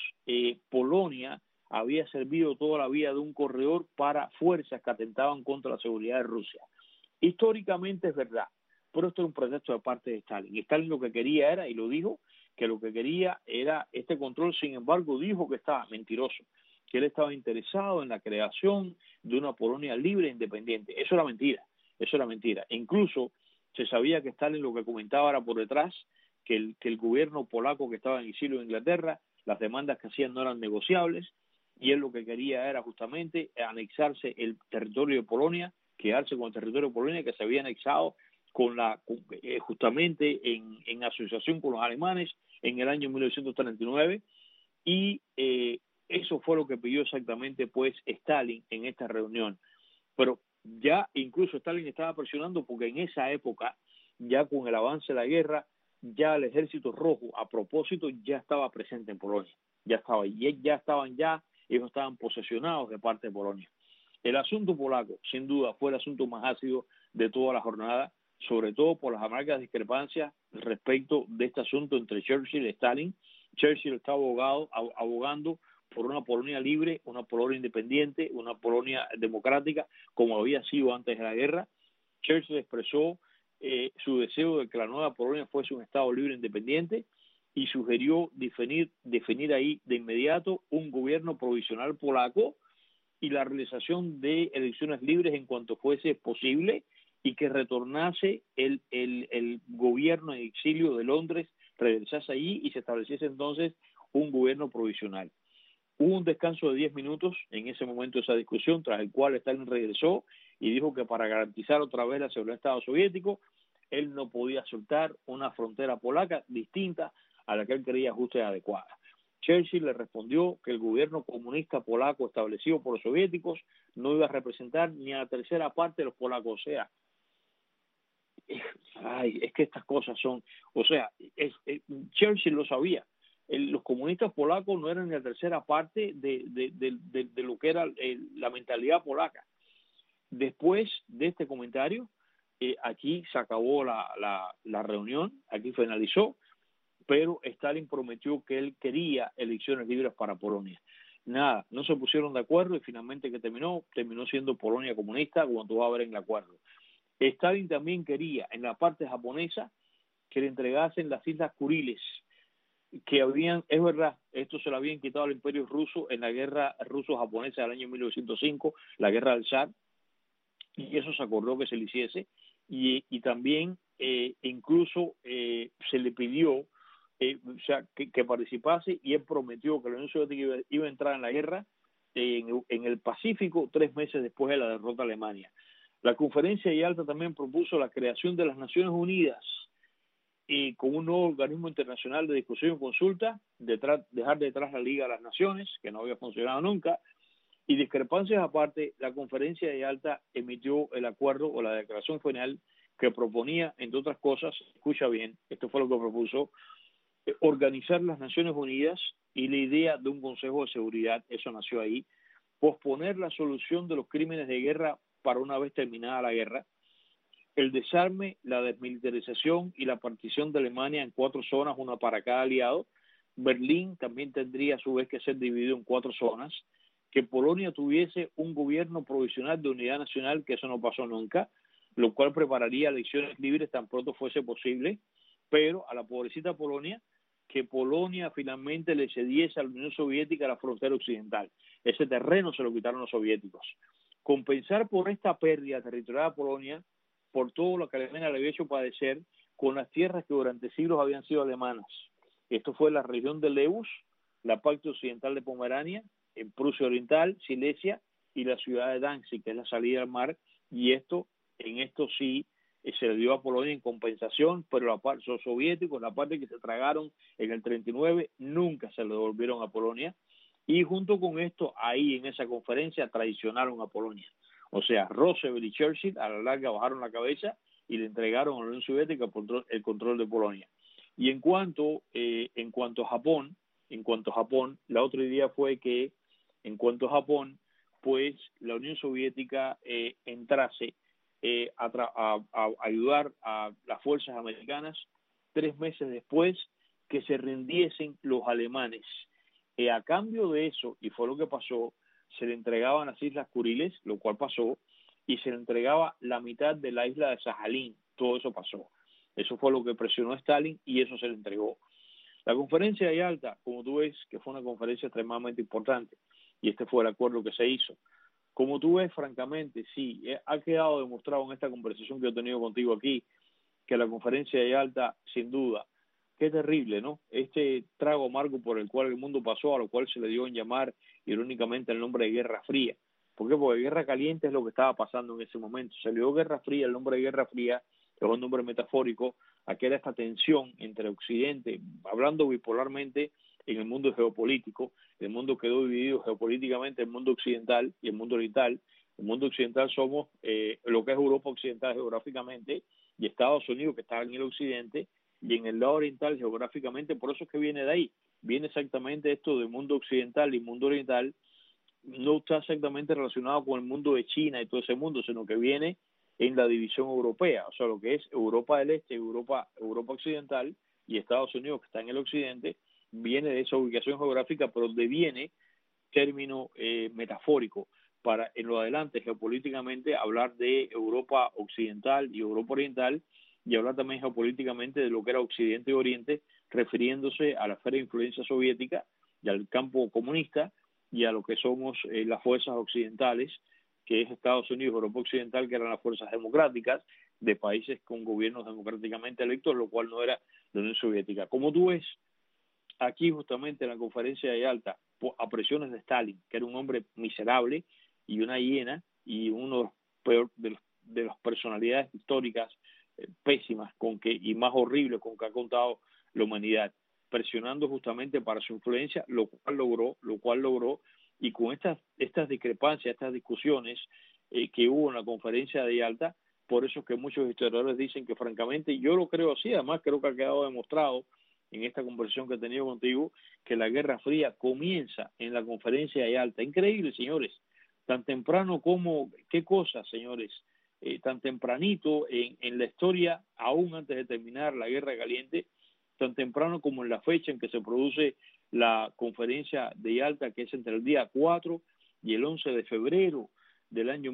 Polonia había servido toda la vida de un corredor para fuerzas que atentaban contra la seguridad de Rusia. Históricamente es verdad, pero esto era un pretexto de parte de Stalin. Y Stalin lo que quería era, y lo dijo, que lo que quería era este control. Sin embargo, dijo que estaba mentiroso, que él estaba interesado en la creación de una Polonia libre e independiente. Eso era mentira. E incluso se sabía que Stalin lo que comentaba era por detrás, que el gobierno polaco que estaba en exilio en Inglaterra, las demandas que hacían no eran negociables, y él lo que quería era justamente anexarse el territorio de Polonia, quedarse con el territorio de Polonia que se había anexado justamente en asociación con los alemanes en el año 1939, y eso fue lo que pidió exactamente pues Stalin en esta reunión. Pero ya incluso Stalin estaba presionando, porque en esa época, ya con el avance de la guerra, ya el Ejército Rojo, a propósito, ya estaba presente en Polonia, ellos estaban posesionados de parte de Polonia. El asunto polaco, sin duda, fue el asunto más ácido de toda la jornada, sobre todo por las amargas discrepancias respecto de este asunto entre Churchill y Stalin. Churchill está abogando por una Polonia libre, una Polonia independiente, una Polonia democrática, como había sido antes de la guerra. Churchill expresó su deseo de que la nueva Polonia fuese un Estado libre e independiente y sugirió definir ahí de inmediato un gobierno provisional polaco y la realización de elecciones libres en cuanto fuese posible, y que retornase el gobierno en exilio de Londres, regresase allí y se estableciese entonces un gobierno provisional. Hubo un descanso de 10 minutos en ese momento de esa discusión, tras el cual Stalin regresó y dijo que para garantizar otra vez la seguridad del Estado soviético, él no podía soltar una frontera polaca distinta a la que él creía justa y adecuada. Churchill le respondió que el gobierno comunista polaco establecido por los soviéticos no iba a representar ni a la tercera parte de los polacos. O sea, es que estas cosas son, Churchill lo sabía. Los comunistas polacos no eran ni la tercera parte de lo que era la mentalidad polaca. Después de este comentario, aquí se acabó la reunión, aquí finalizó, pero Stalin prometió que él quería elecciones libres para Polonia. Nada, no se pusieron de acuerdo y finalmente que terminó siendo Polonia comunista, como tú vas a ver en el acuerdo. Stalin también quería, en la parte japonesa, que le entregasen las Islas Kuriles, que es verdad, esto se lo habían quitado al Imperio Ruso en la guerra ruso-japonesa del año 1905, la guerra del Zar, y eso se acordó que se le hiciese, y también incluso se le pidió que participase, y él prometió que la Unión Soviética iba a entrar en la guerra en el Pacífico 3 meses después de la derrota de Alemania. La Conferencia de Yalta también propuso la creación de las Naciones Unidas con un nuevo organismo internacional de discusión y consulta, dejar detrás la Liga de las Naciones, que no había funcionado nunca, y discrepancias aparte, la Conferencia de Yalta emitió el acuerdo o la declaración final que proponía, entre otras cosas, escucha bien, esto fue lo que propuso, organizar las Naciones Unidas y la idea de un Consejo de Seguridad, eso nació ahí, posponer la solución de los crímenes de guerra para una vez terminada la guerra, el desarme, la desmilitarización y la partición de Alemania en 4 zonas, una para cada aliado. Berlín también tendría a su vez que ser dividido en 4 zonas, que Polonia tuviese un gobierno provisional de unidad nacional, que eso no pasó nunca, lo cual prepararía elecciones libres tan pronto fuese posible, pero a la pobrecita Polonia, que Polonia finalmente le cediese a la Unión Soviética la frontera occidental. Ese terreno se lo quitaron los soviéticos. Compensar por esta pérdida territorial a Polonia, por todo lo que Alemania le había hecho padecer, con las tierras que durante siglos habían sido alemanas. Esto fue la región de Leus, la parte occidental de Pomerania, en Prusia Oriental, Silesia y la ciudad de Danzig, que es la salida al mar, y en esto sí se le dio a Polonia en compensación, pero los soviéticos, la parte que se tragaron en el 39, nunca se le devolvieron a Polonia, y junto con esto, ahí en esa conferencia traicionaron a Polonia. O sea, Roosevelt y Churchill a la larga bajaron la cabeza y le entregaron a la Unión Soviética el control de Polonia. Y en cuanto a Japón, la otra idea fue que en cuanto a Japón, pues la Unión Soviética entrase a ayudar a las fuerzas americanas 3 meses después que se rindiesen los alemanes. A cambio de eso, y fue lo que pasó, se le entregaban las Islas Kuriles, lo cual pasó, y se le entregaba la mitad de la isla de Sajalín. Todo eso pasó. Eso fue lo que presionó a Stalin y eso se le entregó. La Conferencia de Yalta, como tú ves, que fue una conferencia extremadamente importante, y este fue el acuerdo que se hizo. Como tú ves, francamente, sí, ha quedado demostrado en esta conversación que he tenido contigo aquí, que la Conferencia de Yalta, sin duda, qué terrible, ¿no? Este trago amargo por el cual el mundo pasó, a lo cual se le dio en llamar irónicamente el nombre de Guerra Fría. ¿Por qué? Porque Guerra Caliente es lo que estaba pasando en ese momento. Se le dio Guerra Fría, el nombre de Guerra Fría, que es un nombre metafórico, a que era esta tensión entre Occidente, hablando bipolarmente en el mundo geopolítico. El mundo quedó dividido geopolíticamente, el mundo occidental y el mundo oriental. El mundo occidental somos lo que es Europa occidental geográficamente, y Estados Unidos, que está en el occidente, y en el lado oriental geográficamente. Por eso es que viene de ahí, viene exactamente esto del mundo occidental y mundo oriental, no está exactamente relacionado con el mundo de China y todo ese mundo, sino que viene en la división europea, o sea, lo que es Europa del Este, Europa Occidental y Estados Unidos, que está en el occidente, viene de esa ubicación geográfica, pero deviene término metafórico para en lo adelante geopolíticamente hablar de Europa Occidental y Europa Oriental, y hablar también geopolíticamente de lo que era Occidente y Oriente, refiriéndose a la esfera de influencia soviética y al campo comunista y a lo que somos las fuerzas occidentales, que es Estados Unidos y Europa Occidental, que eran las fuerzas democráticas de países con gobiernos democráticamente electos, lo cual no era la Unión Soviética. Como tú ves, aquí justamente en la conferencia de Yalta, a presiones de Stalin, que era un hombre miserable y una hiena y uno de las personalidades históricas pésimas y más horribles con que ha contado la humanidad, presionando justamente para su influencia, lo cual logró, y con estas discrepancias, estas discusiones que hubo en la conferencia de Yalta, por eso es que muchos historiadores dicen que francamente, yo lo creo así, además creo que ha quedado demostrado en esta conversación que he tenido contigo, que la Guerra Fría comienza en la conferencia de Yalta. Increíble, señores, tan temprano como, qué cosa, señores, tan tempranito en la historia, aún antes de terminar la Guerra Caliente, tan temprano como en la fecha en que se produce la conferencia de Yalta, que es entre el día 4 y el 11 de febrero del año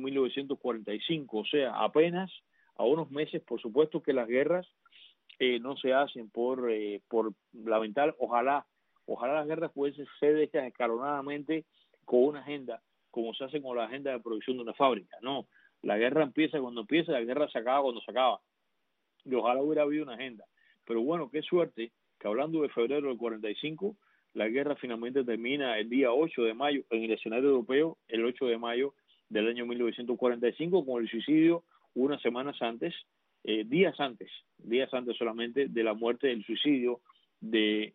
1945, o sea, apenas a unos meses. Por supuesto que las guerras no se hacen por lamentar, ojalá las guerras pudiesen ser hechas escalonadamente con una agenda, como se hace con la agenda de producción de una fábrica. No, la guerra empieza cuando empieza, la guerra se acaba cuando se acaba, y ojalá hubiera habido una agenda. Pero bueno, qué suerte que hablando de febrero del 45, la guerra finalmente termina el día 8 de mayo en el escenario europeo, el 8 de mayo del año 1945, con el suicidio unas semanas antes, días antes solamente de la muerte, del suicidio de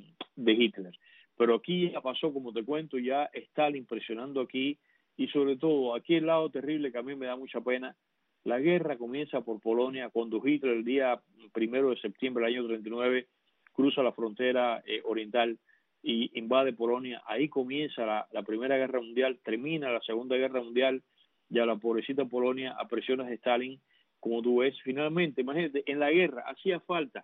Hitler. Pero aquí ya pasó, como te cuento, ya Stalin presionando aquí, y sobre todo aquí el lado terrible que a mí me da mucha pena. La guerra comienza por Polonia, cuando Hitler el día 1 de septiembre del año 39 cruza la frontera oriental y invade Polonia. Ahí comienza la Primera Guerra Mundial, termina la Segunda Guerra Mundial, ya la pobrecita Polonia a presiones de Stalin, como tú ves. Finalmente, imagínate, en la guerra hacía falta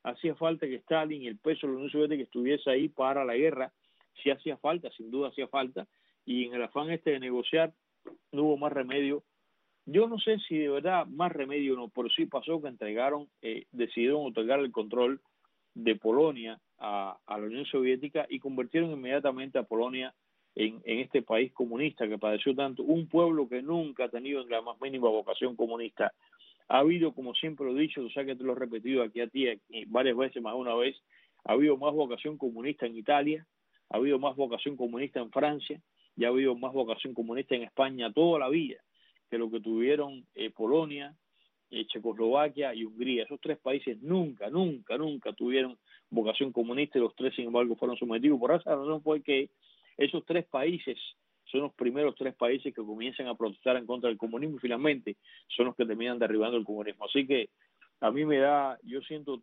que Stalin y el peso de la Unión Soviética estuviese ahí para la guerra. Sí hacía falta, sin duda hacía falta, y en el afán de negociar no hubo más remedio. Yo no sé si de verdad más remedio o no, pero sí pasó que decidieron otorgar el control de Polonia a la Unión Soviética y convirtieron inmediatamente a Polonia en este país comunista que padeció tanto, un pueblo que nunca ha tenido la más mínima vocación comunista. Ha habido, como siempre lo he dicho, o sea que te lo he repetido aquí a ti varias veces, más de una vez, ha habido más vocación comunista en Italia, ha habido más vocación comunista en Francia, y ha habido más vocación comunista en España toda la vida que lo que tuvieron Polonia, Checoslovaquia y Hungría. Esos tres países nunca tuvieron vocación comunista, y los tres, sin embargo, fueron sometidos. Por esa razón fue que esos tres países son los primeros tres países que comienzan a protestar en contra del comunismo, y finalmente son los que terminan derribando el comunismo. Así que a mí yo siento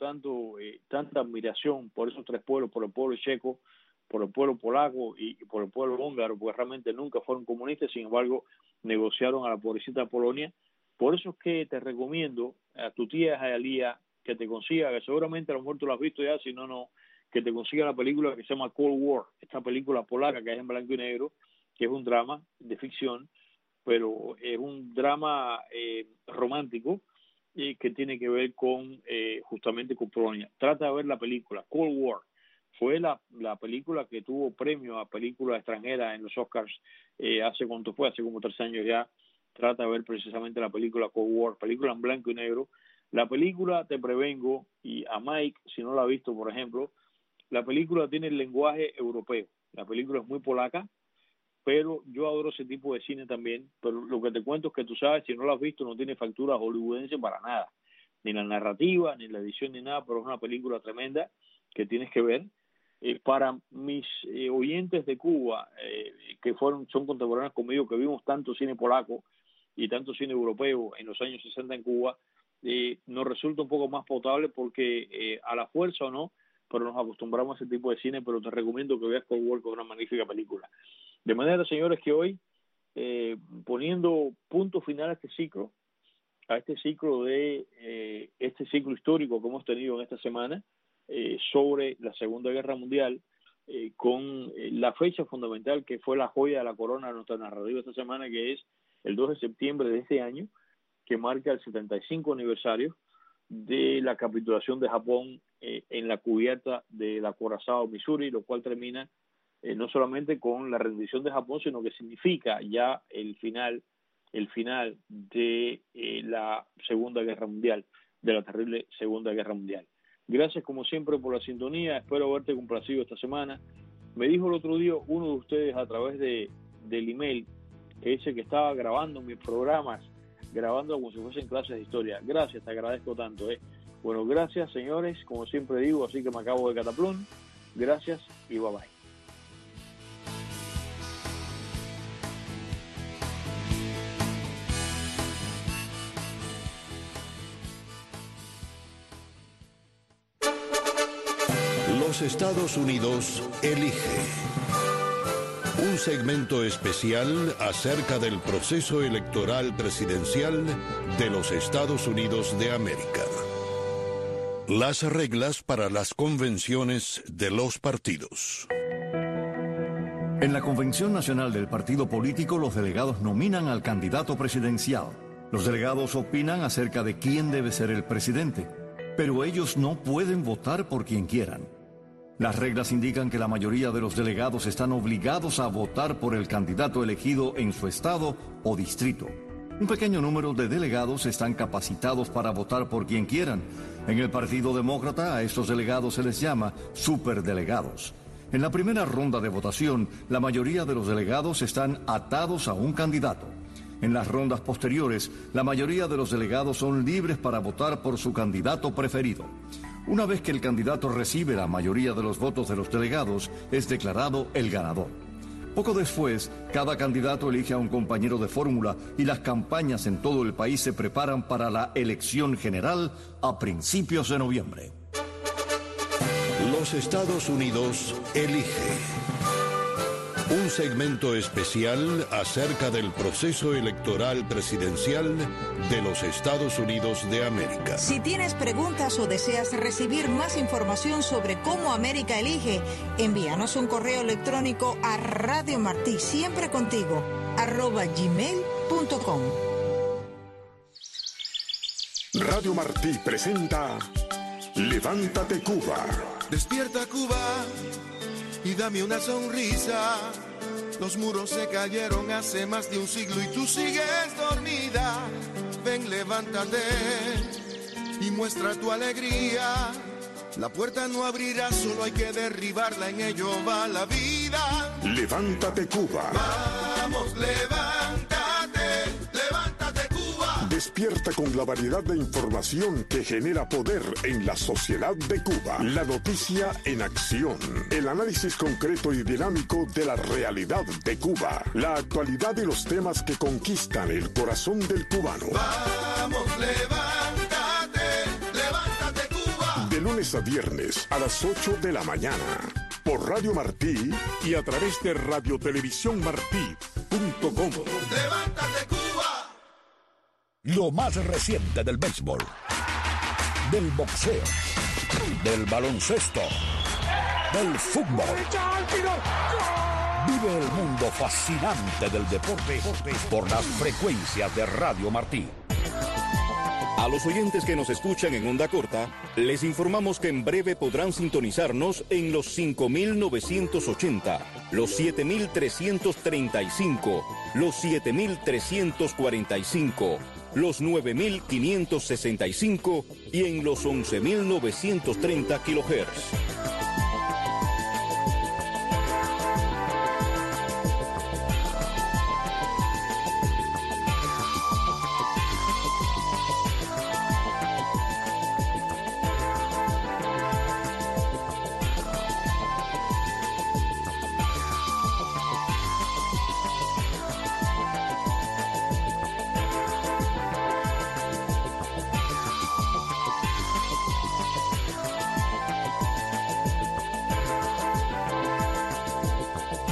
tanta admiración por esos tres pueblos, por el pueblo checo, por el pueblo polaco y por el pueblo húngaro, porque realmente nunca fueron comunistas, sin embargo negociaron a la pobrecita Polonia. Por eso es que te recomiendo a tu tía Jayalía que te consiga, que seguramente a lo mejor tú lo has visto ya, si no, que te consiga la película que se llama Cold War, esta película polaca que es en blanco y negro, que es un drama de ficción, pero es un drama romántico que tiene que ver justamente con Polonia. Trata de ver la película Cold War. Fue la película que tuvo premio a película extranjera en los Oscars hace como 3 años ya. Trata de ver precisamente la película Cold War, película en blanco y negro. La película, te prevengo, y a Mike, si no la ha visto, por ejemplo, la película tiene el lenguaje europeo. La película es muy polaca, pero yo adoro ese tipo de cine también. Pero lo que te cuento es que tú sabes, si no lo has visto, no tiene factura hollywoodense para nada. Ni la narrativa, ni la edición, ni nada, pero es una película tremenda que tienes que ver. Para mis oyentes de Cuba, que son contemporáneos conmigo, que vimos tanto cine polaco y tanto cine europeo en los años 60 en Cuba, nos resulta un poco más potable porque a la fuerza o no, pero nos acostumbramos a ese tipo de cine. Pero te recomiendo que veas Cold War, que es una magnífica película. De manera, señores, que hoy, poniendo punto final a este ciclo, a este ciclo histórico que hemos tenido en esta semana sobre la Segunda Guerra Mundial, con la fecha fundamental que fue la joya de la corona de nuestra narrativa esta semana, que es el 2 de septiembre de este año, que marca el 75 aniversario de la capitulación de Japón en la cubierta del acorazado Missouri, lo cual termina no solamente con la rendición de Japón, sino que significa ya el final de la Segunda Guerra Mundial, de la terrible Segunda Guerra Mundial. Gracias como siempre por la sintonía, espero haberte complacido esta semana. Me dijo el otro día uno de ustedes a través del email que dice que estaba grabando mis programas, grabando como si fuesen clases de historia. Gracias, te agradezco tanto. Bueno, gracias señores, como siempre digo, así que me acabo de cataplún. Gracias y bye bye. Los Estados Unidos elige. Un segmento especial acerca del proceso electoral presidencial de los Estados Unidos de América. Las reglas para las convenciones de los partidos. En la Convención Nacional del Partido Político, los delegados nominan al candidato presidencial. Los delegados opinan acerca de quién debe ser el presidente, pero ellos no pueden votar por quien quieran. Las reglas indican que la mayoría de los delegados están obligados a votar por el candidato elegido en su estado o distrito. Un pequeño número de delegados están capacitados para votar por quien quieran. En el Partido Demócrata a estos delegados se les llama superdelegados. En la primera ronda de votación, la mayoría de los delegados están atados a un candidato. En las rondas posteriores, la mayoría de los delegados son libres para votar por su candidato preferido. Una vez que el candidato recibe la mayoría de los votos de los delegados, es declarado el ganador. Poco después, cada candidato elige a un compañero de fórmula y las campañas en todo el país se preparan para la elección general a principios de noviembre. Los Estados Unidos elige. Un segmento especial acerca del proceso electoral presidencial de los Estados Unidos de América. Si tienes preguntas o deseas recibir más información sobre cómo América elige, envíanos un correo electrónico a radiomartí, siempre contigo, @gmail.com. Radio Martí presenta Levántate Cuba. Despierta Cuba y dame una sonrisa. Los muros se cayeron hace más de un siglo y tú sigues dormida. Ven, levántate y muestra tu alegría. La puerta no abrirá, solo hay que derribarla, en ello va la vida. Levántate Cuba. Vamos, levántate, levántate Cuba. Despierta con la variedad de información que genera poder en la sociedad de Cuba. La noticia en acción. El análisis concreto y dinámico de la realidad de Cuba. La actualidad y los temas que conquistan el corazón del cubano. Vamos, levántate, levántate Cuba. De lunes a viernes a las 8 de la mañana. Por Radio Martí y a través de radiotelevisiónmartí.com. Levántate Cuba. Lo más reciente del béisbol, del boxeo, del baloncesto, del fútbol. Vive el mundo fascinante del deporte por las frecuencias de Radio Martí. A los oyentes que nos escuchan en onda corta, les informamos que en breve podrán sintonizarnos en los 5.980, los 7.335, los 7.345, los 9.565 y en los 11.930 kHz.